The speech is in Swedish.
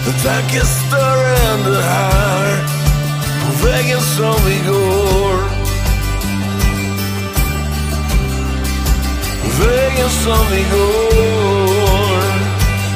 En tanke större än det här, på vägen som vi går. Vägen som vi går.